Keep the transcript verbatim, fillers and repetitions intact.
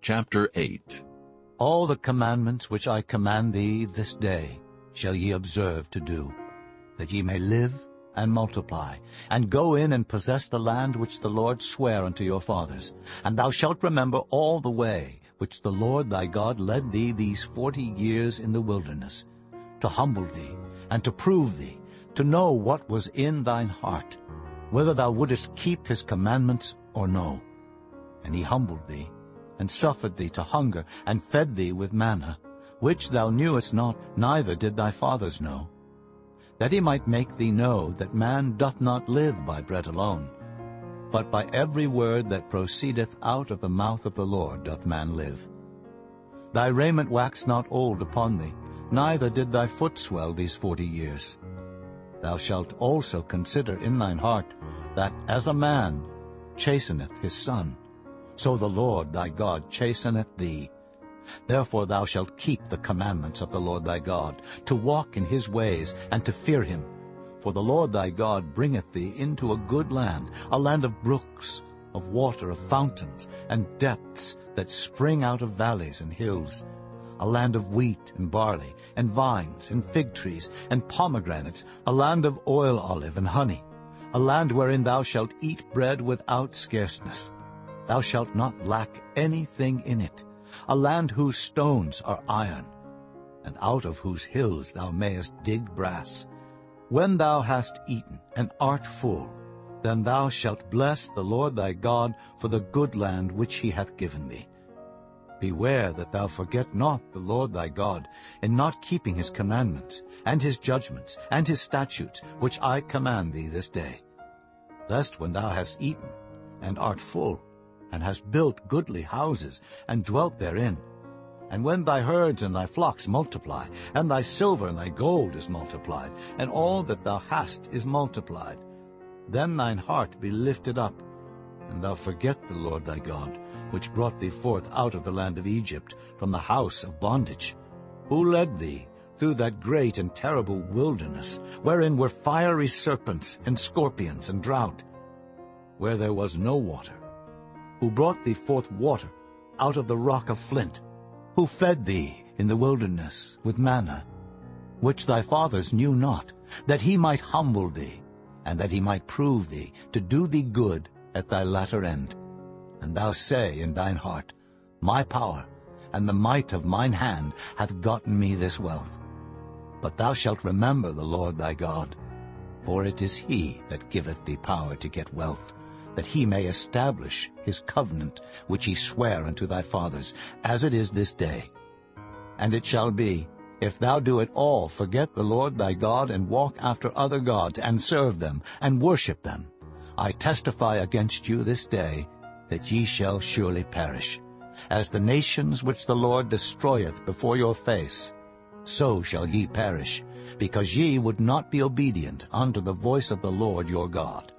Chapter eight. All the commandments which I command thee this day shall ye observe to do, that ye may live and multiply, and go in and possess the land which the Lord sware unto your fathers. And thou shalt remember all the way which the Lord thy God led thee these forty years in the wilderness, to humble thee, and to prove thee, to know what was in thine heart, whether thou wouldest keep his commandments or no. And he humbled thee, and suffered thee to hunger, and fed thee with manna, which thou knewest not, neither did thy fathers know, that he might make thee know that man doth not live by bread alone, but by every word that proceedeth out of the mouth of the Lord doth man live. Thy raiment waxed not old upon thee, neither did thy foot swell these forty years. Thou shalt also consider in thine heart that as a man chasteneth his son, so the Lord thy God chasteneth thee. Therefore thou shalt keep the commandments of the Lord thy God, to walk in his ways, and to fear him. For the Lord thy God bringeth thee into a good land, a land of brooks, of water, of fountains, and depths that spring out of valleys and hills, a land of wheat and barley, and vines, and fig trees, and pomegranates, a land of oil olive and honey, a land wherein thou shalt eat bread without scarceness. Thou shalt not lack anything in it, a land whose stones are iron, and out of whose hills thou mayest dig brass. When thou hast eaten and art full, then thou shalt bless the Lord thy God for the good land which he hath given thee. Beware that thou forget not the Lord thy God in not keeping his commandments, and his judgments, and his statutes, which I command thee this day, lest when thou hast eaten and art full, and hast built goodly houses, and dwelt therein, and when thy herds and thy flocks multiply, and thy silver and thy gold is multiplied, and all that thou hast is multiplied, then thine heart be lifted up, and thou forget the Lord thy God, which brought thee forth out of the land of Egypt, from the house of bondage, who led thee through that great and terrible wilderness, wherein were fiery serpents and scorpions and drought, where there was no water, who brought thee forth water out of the rock of flint, who fed thee in the wilderness with manna, which thy fathers knew not, that he might humble thee, and that he might prove thee, to do thee good at thy latter end. And thou say in thine heart, My power and the might of mine hand hath gotten me this wealth. But thou shalt remember the Lord thy God, for it is he that giveth thee power to get wealth, that he may establish his covenant which he sware unto thy fathers, as it is this day. And it shall be, if thou do at all forget the Lord thy God, and walk after other gods, and serve them, and worship them, I testify against you this day that ye shall surely perish. As the nations which the Lord destroyeth before your face, so shall ye perish, because ye would not be obedient unto the voice of the Lord your God.